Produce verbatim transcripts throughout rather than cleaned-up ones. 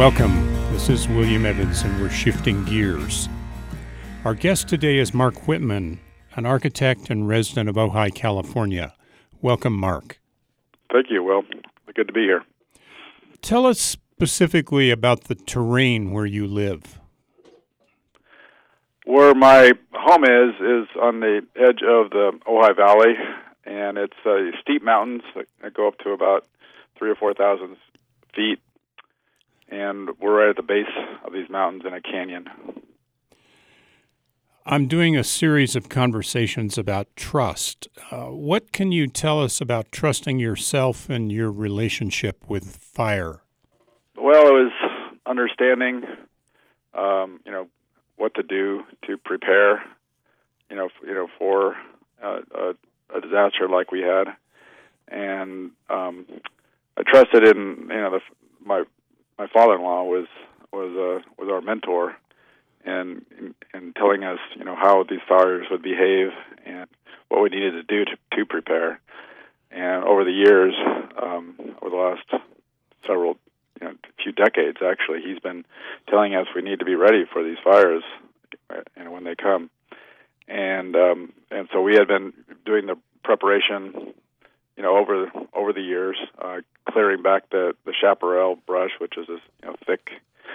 Welcome. This is William Evans, and we're shifting gears. Our guest today is Mark Whitman, an architect and resident of Ojai, California. Welcome, Mark. Thank you, Will. Good to be here. Tell us specifically about the terrain where you live. Where my home is, is on the edge of the Ojai Valley, and it's uh, steep mountains that go up to about three or four thousand feet, and we're right at the base of these mountains in a canyon. I'm doing a series of conversations about trust. Uh, what can you tell us about trusting yourself and your relationship with fire? Well, it was understanding, um, you know, what to do to prepare, you know, f- you know, for uh, a, a disaster like we had, and um, I trusted in, you know, the, my my father-in-law was was uh, was our mentor. And in, in telling us, you know, how these fires would behave and what we needed to do to, to prepare. And over the years, um, over the last several, you know, few decades, actually, he's been telling us we need to be ready for these fires, you know, when they come. And um, and so we had been doing the preparation, you know, over over the years, uh, clearing back the the chaparral brush, which is this, you know, thick.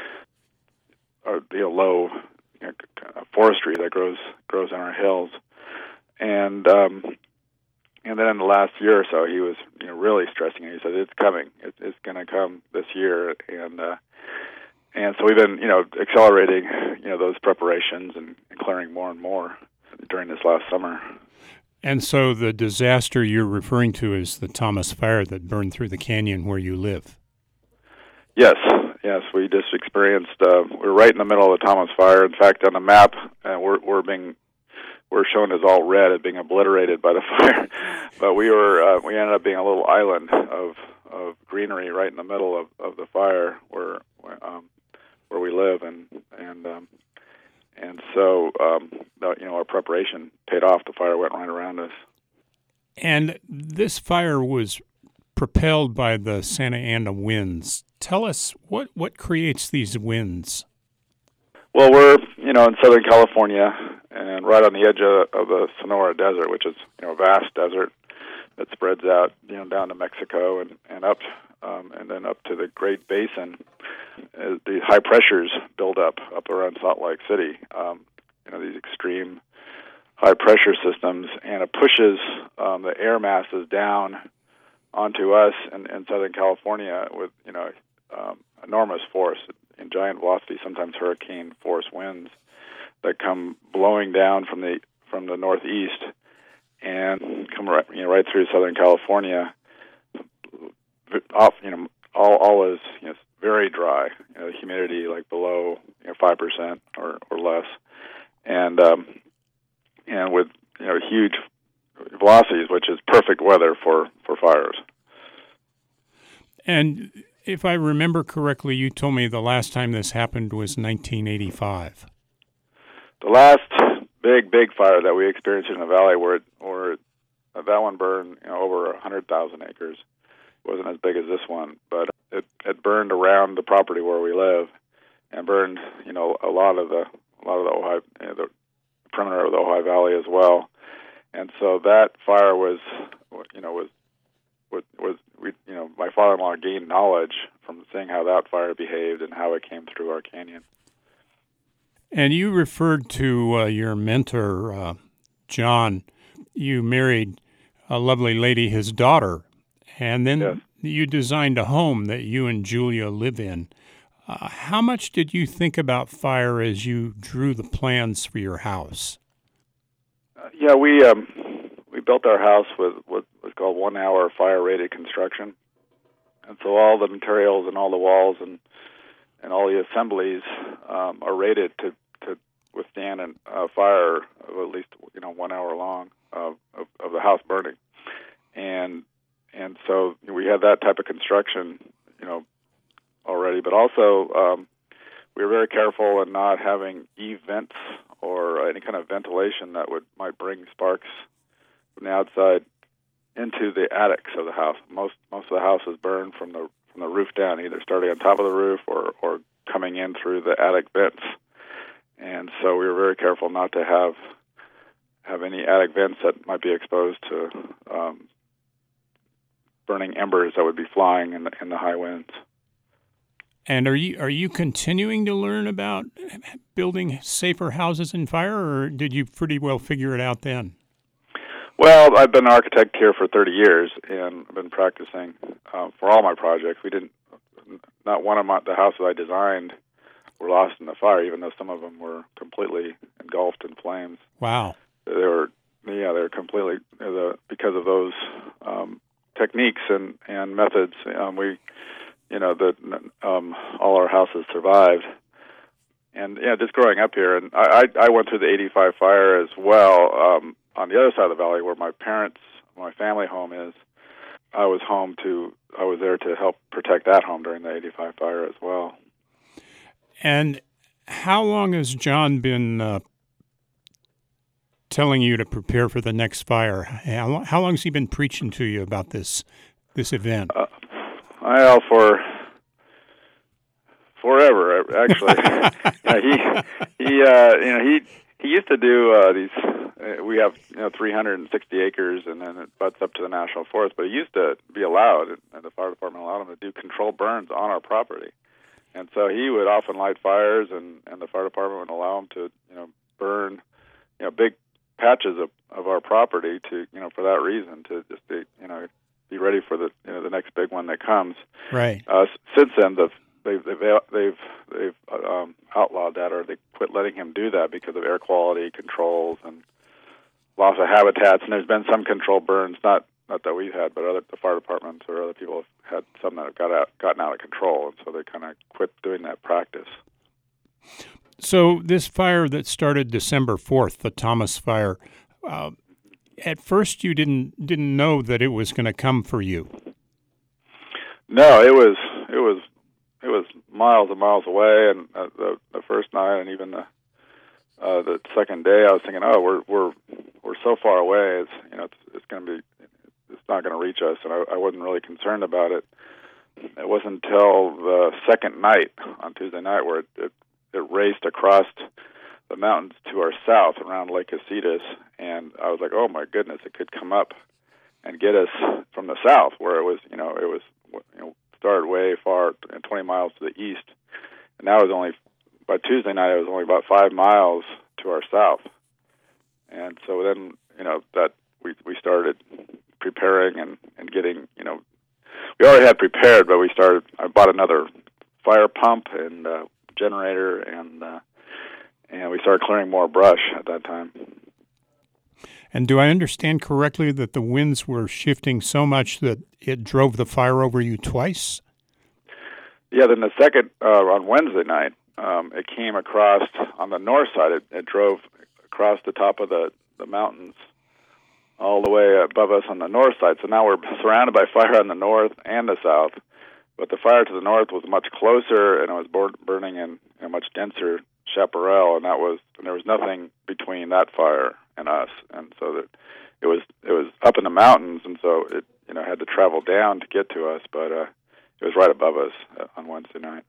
Or, you know, low you know, forestry that grows grows on our hills, and um, and then in the last year or so, he was you know really stressing it. He said, "It's coming. It, it's going to come this year," and uh, and so we've been you know accelerating you know those preparations and, and clearing more and more during this last summer. And so the disaster you're referring to is the Thomas Fire that burned through the canyon where you live. Yes. Yes, we just experienced. Uh, we're right in the middle of the Thomas Fire. In fact, on the map, uh, we're we're being we're shown as all red, as being obliterated by the fire. But we were uh, we ended up being a little island of of greenery right in the middle of, of the fire, where where, um, where we live, and and um, and so um, you know our preparation paid off. The fire went right around us. And this fire was propelled by the Santa Ana winds. Tell us, what, what creates these winds? Well, we're, you know, in Southern California and right on the edge of, of the Sonora Desert, which is, you know, a vast desert that spreads out, you know, down to Mexico and, and up, um, and then up to the Great Basin. Uh, the high pressures build up, up around Salt Lake City, um, you know, these extreme high pressure systems, and it pushes um, the air masses down onto us in, in Southern California with, you know, um, enormous force in giant velocity, sometimes hurricane force winds that come blowing down from the from the northeast and come right, you know, right through Southern California. Off, you know, all all is you know, very dry. You know, humidity like below you know five percent or or less, and um, and with you know huge velocities, which is perfect weather for, for fires. And if I remember correctly, you told me the last time this happened was nineteen eighty-five. The last big, big fire that we experienced in the valley, where it, where it, uh, that one burned you know, over one hundred thousand acres. It wasn't as big as this one, but it, it burned around the property where we live, and burned you know a lot of the a lot of the Ojai, you know, the perimeter of the Ojai Valley as well. And so that fire was, you know, was, was, was we, you know, my father-in-law gained knowledge from seeing how that fire behaved and how it came through our canyon. And you referred to uh, your mentor, uh, John. You married a lovely lady, his daughter, and then yes. you designed a home that you and Julia live in. Uh, how much did you think about fire as you drew the plans for your house? Yeah, we um, we built our house with what was called one-hour fire-rated construction, and so all the materials and all the walls and and all the assemblies um, are rated to, to withstand a uh, fire of at least you know one hour long of, of, of the house burning, and and so we had that type of construction, you know, already, but also um, we were very careful in not having eave vents or any kind of ventilation that would might bring sparks from the outside into the attics of the house. Most most of the house is burned from the from the roof down, either starting on top of the roof or, or coming in through the attic vents. And so we were very careful not to have have any attic vents that might be exposed to um, burning embers that would be flying in the, in the high winds. And are you are you continuing to learn about building safer houses in fire, or did you pretty well figure it out then? Well, I've been an architect here for thirty years, and I've been practicing uh, for all my projects. We didn't, not one of my, the houses I designed were lost in the fire, even though some of them were completely engulfed in flames. Wow. They were, yeah, they're completely, the, because of those um, techniques and, and methods, um, we, you know, the, um, all our houses survived. And, yeah, just growing up here, and I, I, I went through the eighty-five fire as well. Um, on the other side of the valley where my parents, my family home is, I was home to, I was there to help protect that home during the eighty-five fire as well. And how long has John been uh, telling you to prepare for the next fire? How long, how long has he been preaching to you about this this event? Uh, well, for forever, actually. yeah, he he uh, you know he he used to do uh, these. Uh, we have you know three hundred sixty acres, and then it butts up to the national forest. But he used to be allowed, and the fire department allowed him to do controlled burns on our property. And so he would often light fires, and, and the fire department would allow him to, you know, burn, you know, big patches of, of our property to, you know, for that reason, to just be, you know, be ready for the, you know, the next big one that comes. Right. Uh, since then, the, they've they've they've they've um, outlawed that, or they quit letting him do that because of air quality controls and loss of habitats. And there's been some controlled burns, not not that we've had, but other the fire departments or other people have had some that have got out, gotten out of control, and so they kind of quit doing that practice. So this fire that started December fourth, the Thomas Fire, uh, at first you didn't didn't know that it was going to come for you. No, it was it was it was miles and miles away, and uh, the the first night and even the uh, the second day, I was thinking, oh, we're we're we're so far away. It's you know it's it's going to be it's not going to reach us, and I, I wasn't really concerned about it. It wasn't until the second night on Tuesday night where it, it, it raced across the mountains to our south around Lake Casitas, and I was like, oh my goodness, it could come up and get us from the south, where it was, you know, it was, you know, started way far, twenty miles to the east, and now it was only, by Tuesday night, it was only about five miles to our south, and so then, you know, that we we started preparing and, and getting, you know, we already had prepared, but we started, I bought another fire pump and uh, generator, and uh, and we started clearing more brush at that time. And do I understand correctly that the winds were shifting so much that it drove the fire over you twice? Yeah, then the second, uh, on Wednesday night, um, it came across on the north side. It, it drove across the top of the, the mountains all the way above us on the north side. So now we're surrounded by fire on the north and the south. But the fire to the north was much closer, and it was burning in a much denser chaparral, and that was and there was nothing between that fire and us. And so that it was it was up in the mountains, and so it you know had to travel down to get to us. But uh, it was right above us on Wednesday night.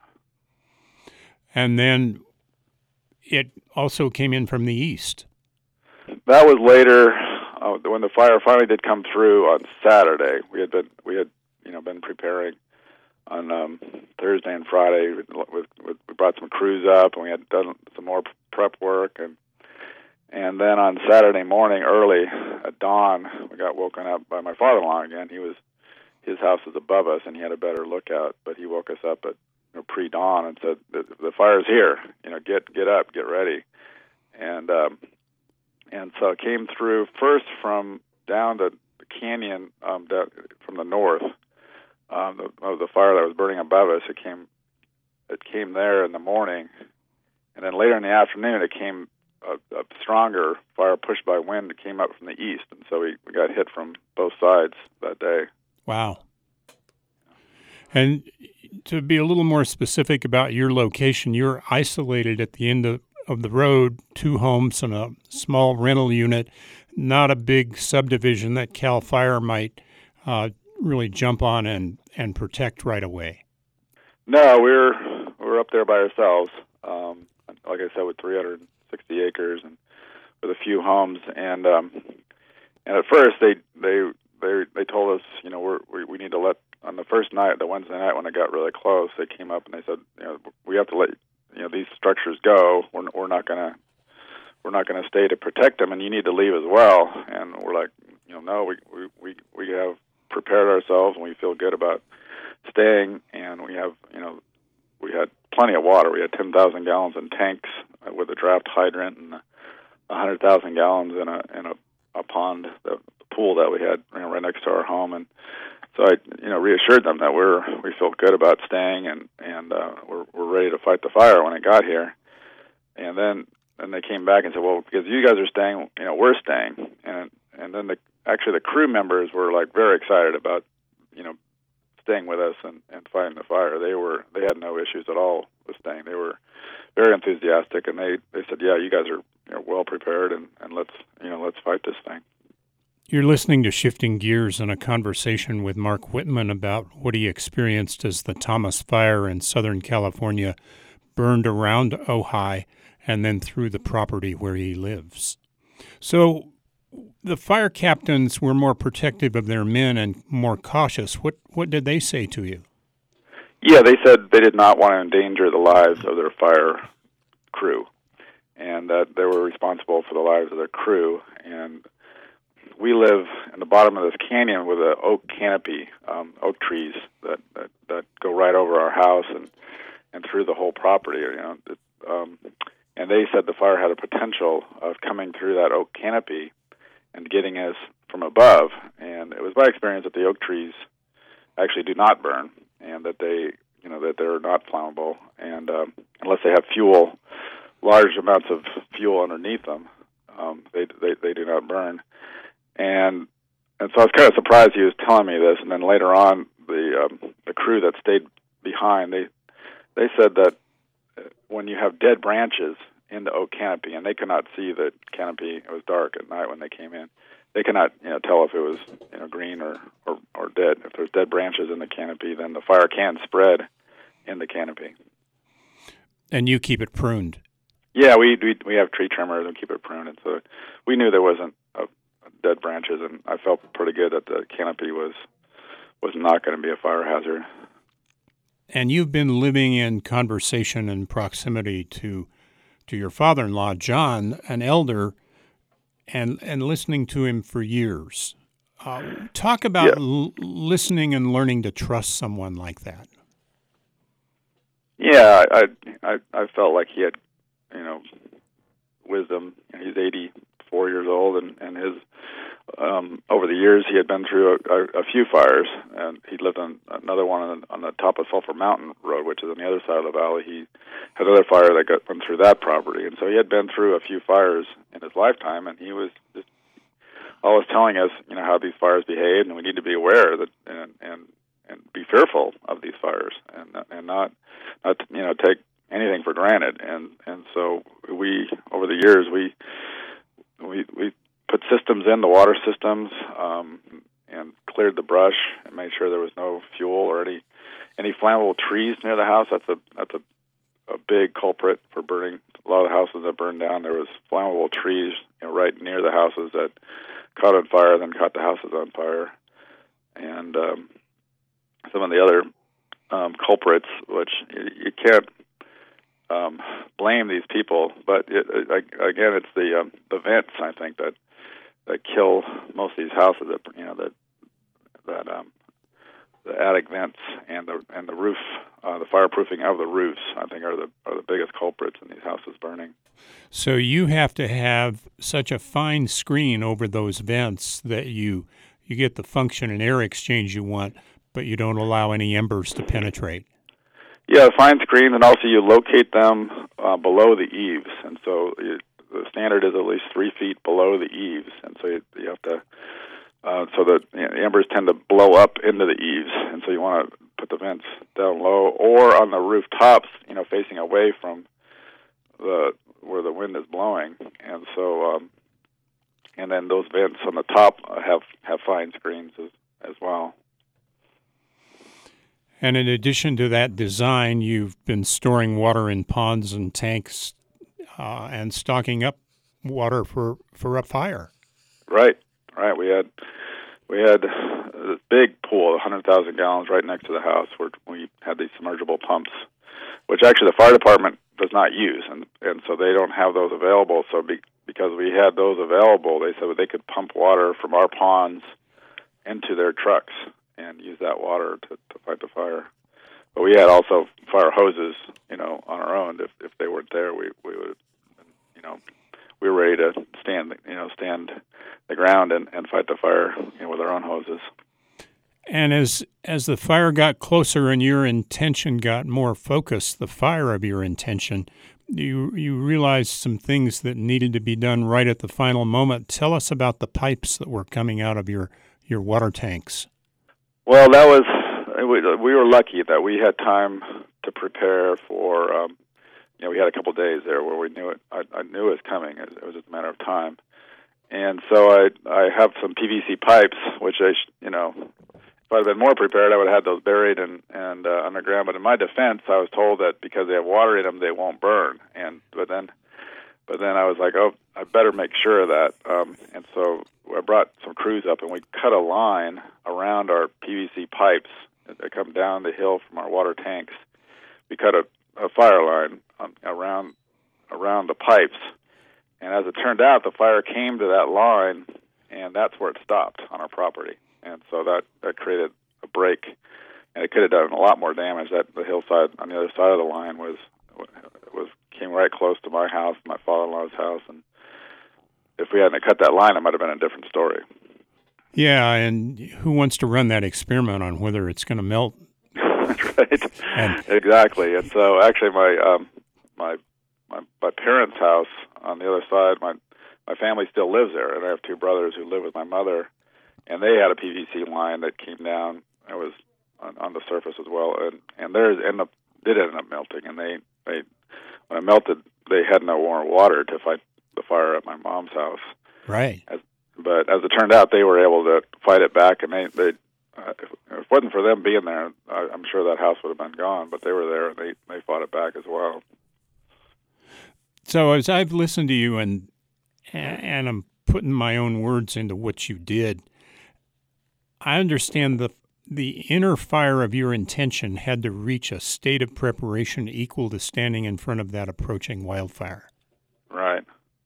And then it also came in from the east. That was later. Uh, when the fire finally did come through on Saturday, we had been we had you know been preparing on um, Thursday and Friday. With, with, with, we brought some crews up, and we had done some more prep work, and and then on Saturday morning, early at dawn, we got woken up by my father-in-law again. He was his house was above us, and he had a better lookout, but he woke us up at you know, pre-dawn and said, "The, the fire's here. You know, get get up, get ready," and. Um, And so it came through first from down the canyon um, down, from the north. Um, the, of the fire that was burning above us, it came, it came there in the morning, and then later in the afternoon, it came a, a stronger fire pushed by wind. It came up from the east, and so we, we got hit from both sides that day. Wow! And to be a little more specific about your location, you're isolated at the end of. of the road, two homes and a small rental unit, not a big subdivision that CAL FIRE might uh, really jump on and, and protect right away? No, we're we're up there by ourselves. Um, like I said, with three hundred sixty acres and with a few homes, and um, and at first they they they they told us, you know, we're, we we need to let on the first night, the Wednesday night when it got really close, they came up and they said, you know, we have to let you know these structures go. We're we're not gonna we're not gonna stay to protect them, and you need to leave as well. And we're like, you know, no, we we we we have prepared ourselves and we feel good about staying, and we have, you know, we had plenty of water. We had ten thousand gallons in tanks with a draft hydrant and one hundred thousand gallons in a in a, a pond, the pool that we had, you know, right next to our home. And so I, you know, reassured them that we're we feel good about staying, and and uh, we're we're ready to fight the fire when it got here. And then then they came back and said, well, because you guys are staying, you know, we're staying. And and then the actually the crew members were like very excited about, you know, staying with us and, and fighting the fire. They were they had no issues at all with staying. They were very enthusiastic, and they, they said, yeah, you guys are, you know, well prepared, and, and let's you know let's fight this thing. You're listening to Shifting Gears in a conversation with Mark Whitman about what he experienced as the Thomas Fire in Southern California burned around Ojai and then through the property where he lives. So the fire captains were more protective of their men and more cautious. What what did they say to you? Yeah, they said they did not want to endanger the lives of their fire crew, and that they were responsible for the lives of their crew. And we live in the bottom of this canyon with an oak canopy, um, oak trees that, that that go right over our house and and through the whole property. You know, it, um, and they said the fire had a potential of coming through that oak canopy and getting us from above. And it was my experience that the oak trees actually do not burn, and that they, you know, that they're not flammable, and um, unless they have fuel, large amounts of fuel underneath them, um, they, they they do not burn. And and so I was kind of surprised he was telling me this. And then later on, the um, the crew that stayed behind, they they said that when you have dead branches in the oak canopy, and they could not see the canopy, it was dark at night when they came in, they cannot, you know, tell if it was, you know, green or, or, or dead. If there's dead branches in the canopy, then the fire can spread in the canopy. And you keep it pruned? Yeah, we we, we have tree trimmers and keep it pruned, and so we knew there wasn't a, a dead branches, and I felt pretty good that the canopy was was not going to be a fire hazard. And you've been living in conversation and proximity to to your father-in-law, John, an elder, and and listening to him for years. Uh, talk about yeah. l- listening and learning to trust someone like that. Yeah, I, I I felt like he had, you know, wisdom. He's eighty-four years old, and and his um, over the years he had been through a, a, a few fires, and he lived on another one on, on the top of Sulphur Mountain Road, which is on the other side of the valley. He had another fire that got went through that property, and so he had been through a few fires in his lifetime, and he was just always telling us, you know, how these fires behave, and we need to be aware that and and and be fearful of these fires, and and not not you know take anything for granted. And and so we over the years we we we put systems in the water systems, um, and cleared the brush and made sure there was no fuel or any any flammable trees near the house. That's a that's a, a big culprit for burning. A lot of the houses that burned down, there was flammable trees, you know, right near the houses that caught on fire, then caught the houses on fire. And um, some of the other um, culprits, which you, you can't um, blame these people, but it, it, again, it's the um, the vents, I think, that that kill most of these houses. That you know that that um, the attic vents and the and the roof, uh, the fireproofing of the roofs, I think, are the are the biggest culprits in these houses burning. So you have to have such a fine screen over those vents that you you get the function and air exchange you want, but you don't allow any embers to penetrate. Yeah, fine screens, and also you locate them uh, below the eaves, and so you, the standard is at least three feet below the eaves, and so you, you have to, uh, so that you know, the embers tend to blow up into the eaves, and so you want to put the vents down low or on the rooftops, you know, facing away from the where the wind is blowing, and so, um, and then those vents on the top have have fine screens as, as well. And in addition to that design, you've been storing water in ponds and tanks uh, and stocking up water for, for a fire. Right, right. We had we had this big pool, one hundred thousand gallons, right next to the house where we had these submergible pumps, which actually the fire department does not use, and and so they don't have those available. So be, because we had those available, they said they could pump water from our ponds into their trucks and use that water to, to fight the fire. But we had also fire hoses, you know, on our own. If if they weren't there, we we would, you know, we were ready to stand, you know, stand the ground and, and fight the fire, you know, with our own hoses. And as as the fire got closer and your intention got more focused, the fire of your intention, you you realized some things that needed to be done right at the final moment. Tell us about the pipes that were coming out of your, your water tanks. Well, that was we were lucky that we had time to prepare for. Um, you know, we had a couple of days there where we knew it. I, I knew it was coming. It, it was just a matter of time. And so I I have some P V C pipes, which I you know. If I'd been more prepared, I would have had those buried and, and uh, underground. But in my defense, I was told that because they have water in them, they won't burn. And but then, but then I was like, oh, I better make sure of that. Um, and so I brought some crews up, and we cut a line around our P V C pipes that come down the hill from our water tanks. We cut a, a fire line um, around around the pipes, and as it turned out, the fire came to that line, and that's where it stopped on our property. And so that, that created a break, and it could have done a lot more damage. That the hillside on the other side of the line was was came right close to my house, my father-in-law's house, and if we hadn't cut that line, it might have been a different story. Yeah, and who wants to run that experiment on whether it's going to melt? Right, and, exactly. And so actually, my um, my my my parents' house on the other side, my my family still lives there, and I have two brothers who live with my mother. And they had a P V C line that came down. It was on, on the surface as well, and and theirs ended up did end up melting. And they, they when it melted, they had no more water to fight the fire at my mom's house. Right. As, but as it turned out, they were able to fight it back, and they they uh, if it wasn't for them being there, I, I'm sure that house would have been gone. But they were there, and they they fought it back as well. So as I've listened to you, and and I'm putting my own words into what you did, I understand the the inner fire of your intention had to reach a state of preparation equal to standing in front of that approaching wildfire. Right.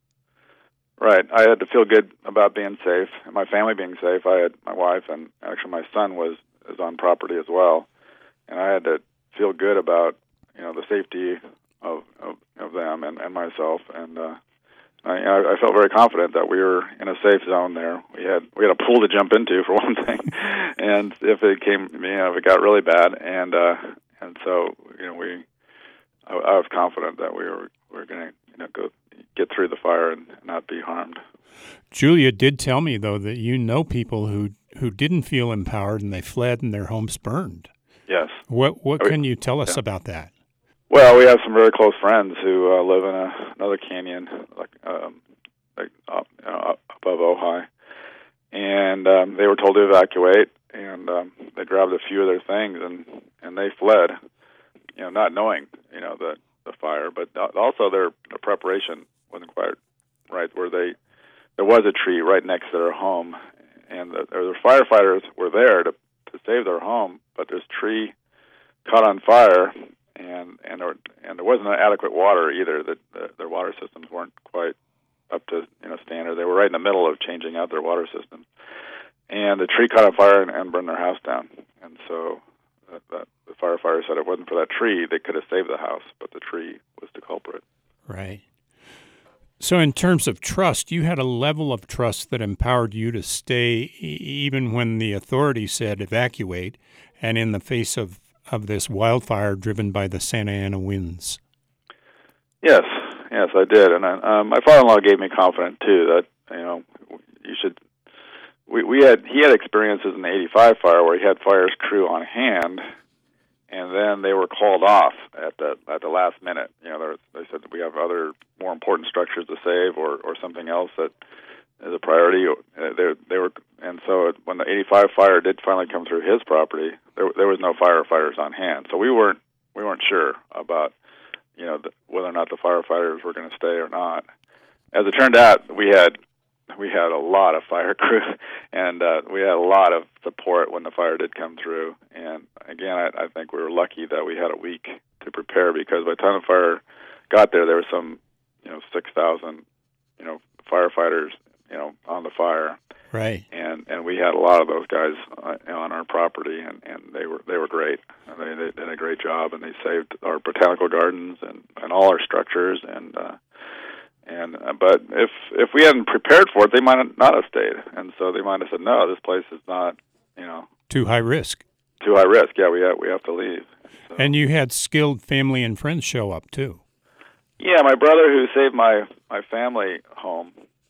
Right. I had to feel good about being safe, and my family being safe. I had my wife, and actually my son was is on property as well, and I had to feel good about you know the safety of of, of them and, and myself, and uh, I, I felt very confident that we were in a safe zone there. We had we had a pool to jump into for one thing, and if it came, you know, if it got really bad, and uh, and so you know we, I, I was confident that we were we were going to you know go get through the fire and not be harmed. Julia did tell me though that you know people who who didn't feel empowered and they fled and their homes burned. Yes. What what I mean, can you tell us yeah. about that? Well, we have some very close friends who uh, live in a, another canyon, like, um, like up, you know, up above Ojai, and um, they were told to evacuate, and um, they grabbed a few of their things and, and they fled, you know, not knowing, you know, the the fire, but also their, their preparation wasn't quite right. Where they there was a tree right next to their home, and the, the firefighters were there to to save their home, but this tree caught on fire. And and there, and there wasn't adequate water either. That the, their water systems weren't quite up to you know standard. They were right in the middle of changing out their water system, and the tree caught on fire and, and burned their house down. And so that, that, the firefighter said it wasn't for that tree, they could have saved the house, but the tree was the culprit. Right. So in terms of trust, you had a level of trust that empowered you to stay e- even when the authorities said evacuate, and in the face of of this wildfire driven by the Santa Ana winds. Yes, yes, I did, and I, um, my father-in-law gave me confidence too that you know you should. We we had he had experiences in the eighty-five fire where he had fire's crew on hand, and then they were called off at the at the last minute. You know, there, they said that we have other more important structures to save, or, or something else that is a priority. They they were, and so when the eighty-five fire did finally come through his property, there there was no firefighters on hand, so we weren't we weren't sure about you know the, whether or not the firefighters were going to stay or not. As it turned out, we had we had a lot of fire crew, and uh, we had a lot of support when the fire did come through. And again, I, I think we were lucky that we had a week to prepare, because by the time the fire got there, there was some you know six thousand you know firefighters you know on the fire. Right. And and we had a lot of those guys uh, on our property, and, and they were they were great. And they, they did a great job, and they saved our botanical gardens and, and all our structures. And uh, and uh, but if if we hadn't prepared for it, they might not have stayed. And so they might have said, no, this place is not you know too high risk. Too high risk. Yeah, we have we have to leave. So. And you had skilled family and friends show up too. Yeah, my brother, who saved my my family home.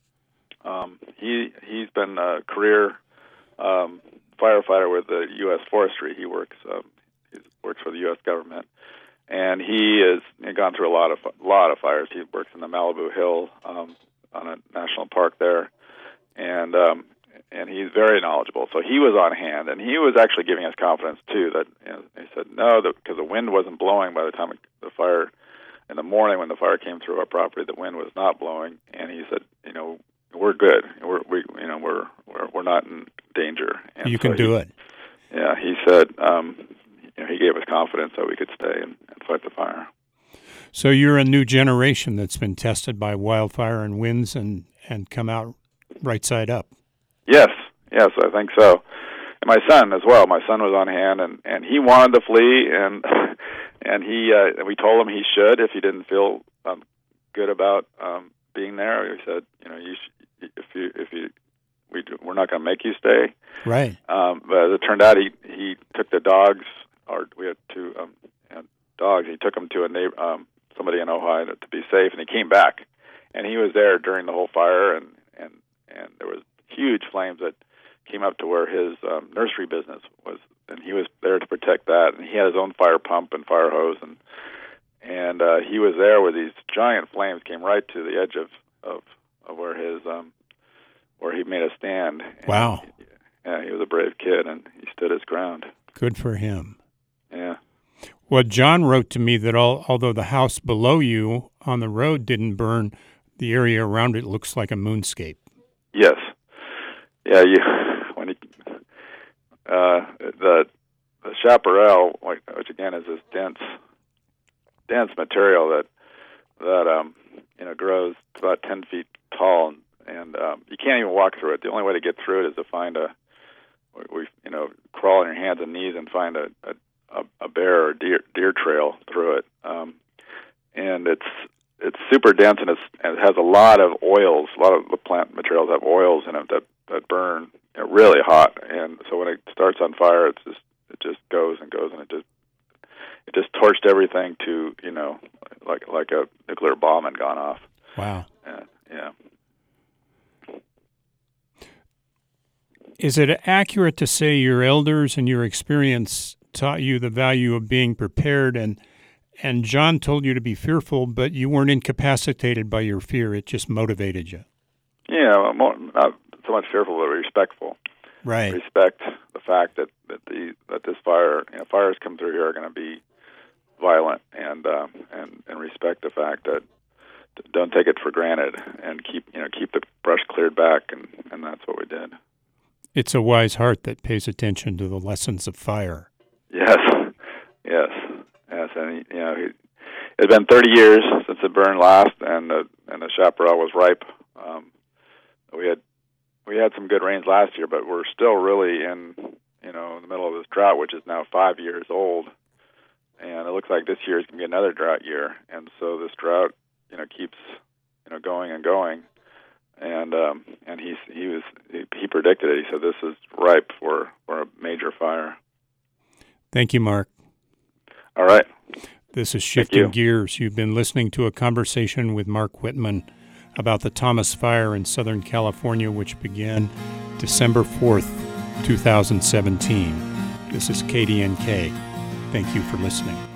Um, he he's been a career um, firefighter with the U S Forestry. He works um, he works for the U S government, and he has gone through a lot of a lot of fires. He works in the Malibu Hill um, on a national park there, and um, and he's very knowledgeable. So he was on hand, and he was actually giving us confidence too. That you know, he said no, because the wind wasn't blowing by the time the fire in the morning when the fire came through our property. The wind was not blowing, and he said, you know. We're good. We're we you know we're we're we're not in danger. And you can so do he, it. Yeah, he said um, you know, he gave us confidence that we could stay and, and fight the fire. So you're a new generation that's been tested by wildfire and winds and, and come out right side up. Yes, yes, I think so. And my son as well. My son was on hand, and, and he wanted to flee, and and he uh, we told him he should if he didn't feel um, good about um, being there. We said, you know, you should. If you if you we do, we're not going to make you stay, right? Um, but as it turned out, he he took the dogs, or we had two um, you know, dogs. He took them to a neighbor, um, somebody in Ojai to, to be safe, and he came back, and he was there during the whole fire, and and and there was huge flames that came up to where his um, nursery business was, and he was there to protect that, and he had his own fire pump and fire hose, and and uh, he was there where these giant flames came right to the edge of of. Of where his um, where he made a stand. And wow! He, yeah, he was a brave kid, and he stood his ground. Good for him. Yeah. Well, John wrote to me that all, although the house below you on the road didn't burn, the area around it looks like a moonscape. Yes. Yeah. You when he, uh, the the chaparral, which again is this dense dense material that that um you know grows about ten feet tall, and, and um, you can't even walk through it. The only way to get through it is to find a, we you know, crawl on your hands and knees and find a a, a bear or deer deer trail through it. Um, and it's it's super dense, and it's and it has a lot of oils. A lot of the plant materials have oils in it that that burn you know, really hot. And so when it starts on fire, it's just it just goes and goes, and it just it just torched everything to you know like like a nuclear bomb had gone off. Wow. Uh, yeah. Is it accurate to say your elders and your experience taught you the value of being prepared, and and John told you to be fearful, but you weren't incapacitated by your fear? It just motivated you. Yeah, more, not so much fearful, but respectful. Right. Respect the fact that that the that this fire, you know, fires come through here are going to be violent, and uh, and and respect the fact that. Don't take it for granted, and keep you know keep the brush cleared back, and, and that's what we did. It's a wise heart that pays attention to the lessons of fire. Yes, yes, yes, and you know it had been thirty years since it burned last, and the and the chaparral was ripe. Um, we had we had some good rains last year, but we're still really in you know in the middle of this drought, which is now five years old, and it looks like this year is going to be another drought year, and so this drought. You know, keeps you know going and going, and um, and he he was he, he predicted it. He said this is ripe for, for a major fire. Thank you, Mark. All right. This is Shifting you. Gears. You've been listening to a conversation with Mark Whitman about the Thomas Fire in Southern California, which began December fourth, two thousand seventeen. This is K D N K. Thank you for listening.